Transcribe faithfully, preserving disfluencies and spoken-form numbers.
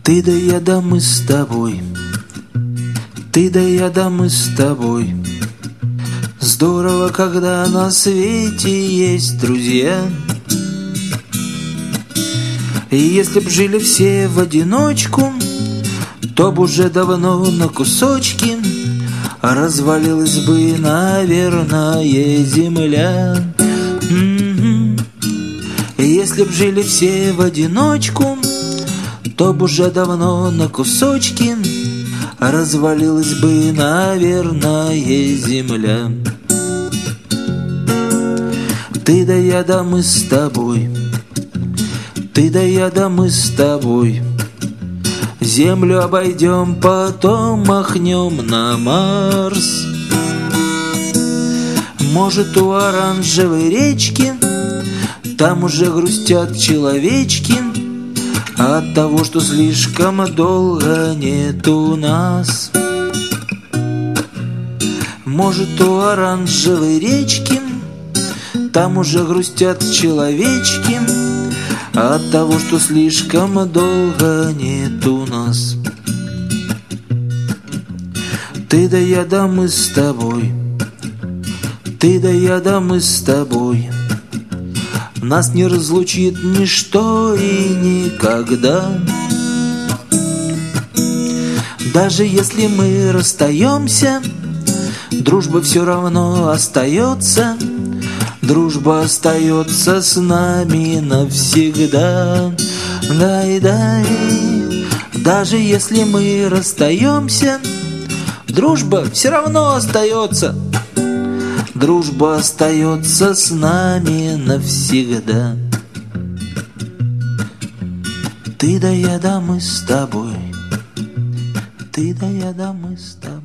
Ты да я да мы с тобой, ты да я да мы с тобой. Здорово, когда на свете есть друзья. И если б жили все в одиночку, то б уже давно на кусочки развалилась бы, наверное, земля. М-м-м. И если б жили все в одиночку, то б уже давно на кусочки развалилась бы, наверное, земля. Ты да я да мы с тобой, ты да я да мы с тобой. Землю обойдем, потом махнем на Марс. Может, у оранжевой речки там уже грустят человечки от того, что слишком долго нету нас. Может, у оранжевой речки там уже грустят человечки от того, что слишком долго нету нас. Ты да я да мы с тобой, ты да я да мы с тобой. Нас не разлучит ничто и никогда. Даже если мы расстаемся, дружба все равно остается. Дружба остается с нами навсегда. Дай-дай. Даже если мы расстаемся, дружба все равно остается. Дружба остается с нами навсегда. Ты да я да мы с тобой, ты да я да мы с тобой.